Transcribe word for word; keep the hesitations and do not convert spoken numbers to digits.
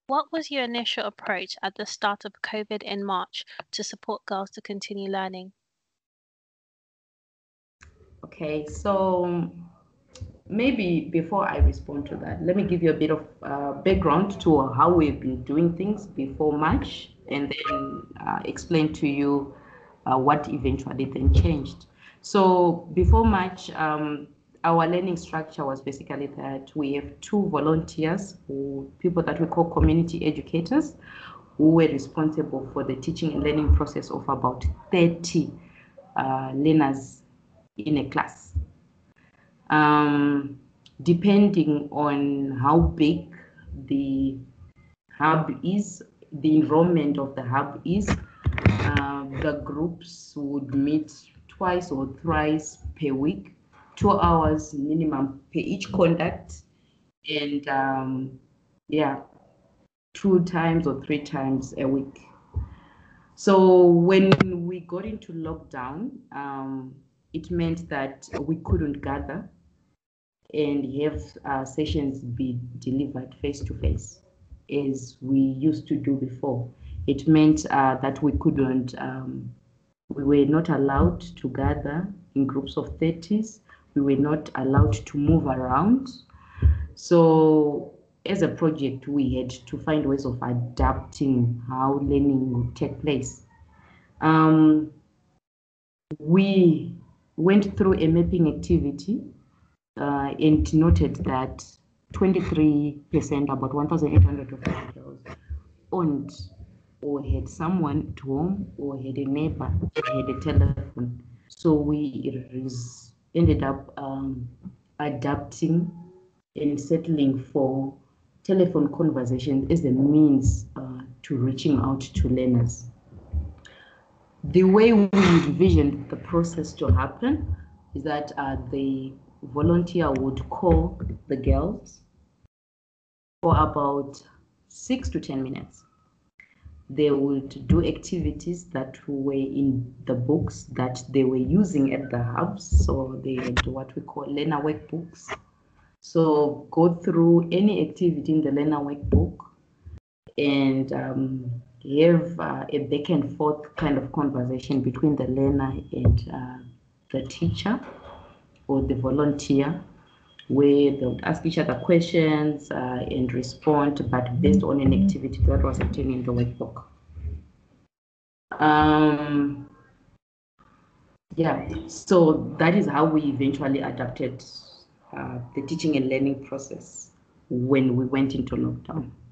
What was your initial approach at the start of COVID in March to support girls to continue learning? Okay, so maybe before I respond to that, let me give you a bit of uh, background to how we've been doing things before March, and then uh, explain to you uh, what eventually then changed. So before March, um, our learning structure was basically that we have two volunteers, who, people that we call community educators, who were responsible for the teaching and learning process of about thirty uh, learners in a class. Um, depending on how big the hub is, the enrollment of the hub is, uh, the groups would meet twice or thrice per week, two hours minimum per each contact, and um, yeah, two times or three times a week. So when we got into lockdown, um, it meant that we couldn't gather and have uh, sessions be delivered face to face as we used to do before. It meant uh, that we couldn't, um, we were not allowed to gather in groups of thirties. We were not allowed to move around. So as a project, we had to find ways of adapting how learning would take place. Um, we went through a mapping activity uh, and noted that twenty-three percent, about one thousand eight hundred of our girls, owned or had someone at home or had a neighbor or had a telephone. So we res- ended up um, adapting and settling for telephone conversations as a means uh, to reaching out to learners. The way we envisioned the process to happen is that uh, the volunteer would call the girls for about six to ten minutes. They would do activities that were in the books that they were using at the hubs. So they had what we call learner workbooks. So go through any activity in the learner workbook and um, have uh, a back and forth kind of conversation between the learner and uh, the teacher or the volunteer, where they would ask each other questions uh, and respond, but based on an activity that was written in the workbook. Um, yeah, so that is how we eventually adapted uh, the teaching and learning process when we went into lockdown.